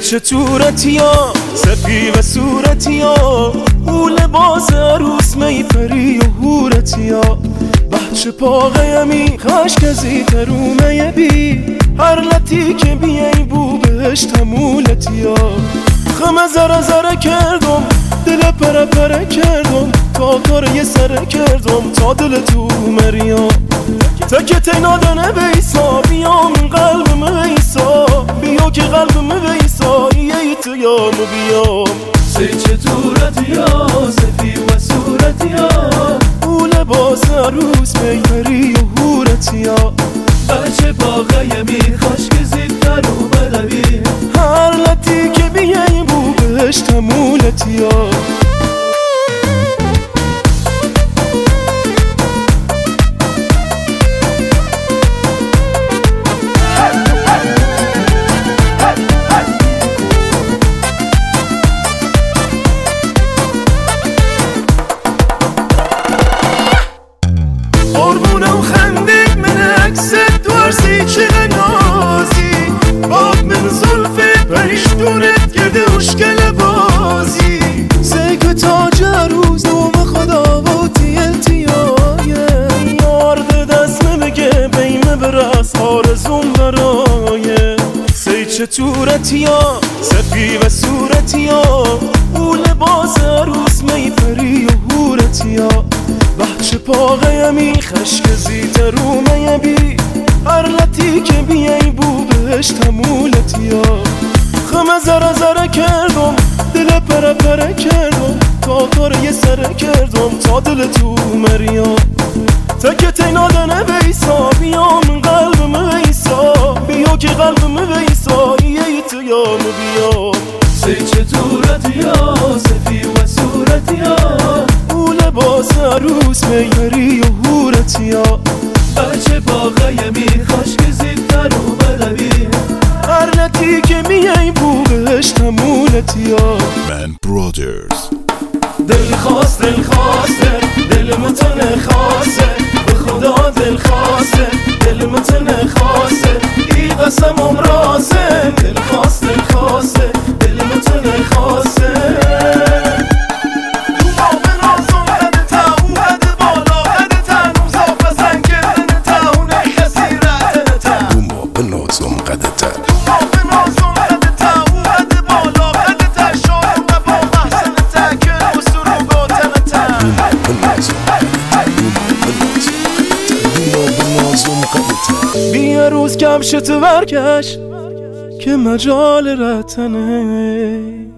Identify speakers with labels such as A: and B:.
A: چطورتیا سفی و صورتیا او لباس عروس می پری و هورتیا بچه پاقیمی خشکزی ترومه بی هر لطی که بیای بو بهش تمولتیا خمه زره زره کردم دل پره پره کردم تا کار یه سره کردم تا دل تو مریا تکت نادنه بیسا بیام قلبم بیسا بیا که قلبم بیسا یه تیام بیام
B: سی چطورتیا سفی و صورتیا
A: او لباس عروس میپری و هورتیا
B: بچه باقیمی خوش که زیدتر اومده بی
A: هر لطی که بیای بو بهش تمولتیا قربونه و خندق من عکست دوارسی چه نازی باب من زلفت پریش دونت کرده اشکل بازی زیک تاج عروس دوم خدا و تیلتیایه یارد دستمه بگه بیمه برس آرزون برایه سی چطورتیا سفی و صورتیا او لباس عروس میپری و هورتیا بچه پاقیمی خشکزی ترومه بی هر لطی که بیای بو بهش تمولتیا خمه زره زره کردم دل پره پره کردم تا کار یه سره کردم تا دل تو مریا تکت نادنه بیسا بیام قلبم بیسا بیا که قلبم بیسا یه تیام بیام
B: سی چطورتیا سفی و صورتیا
A: او لباس عروس میپری و هورتیا
B: بچه باقیمی خوش که زیدتر اومده بی
A: هر لطی که میای بو بهش تمولتیا
C: من برادرز
A: دل خواست دل خواسته دل متن خواسته به خدا دل خواسته دل متن خواسته ای قسم امراسه دل خواست دل خواسته دل متن خواسته بیا روز کمشت ورکش که مجال رتنه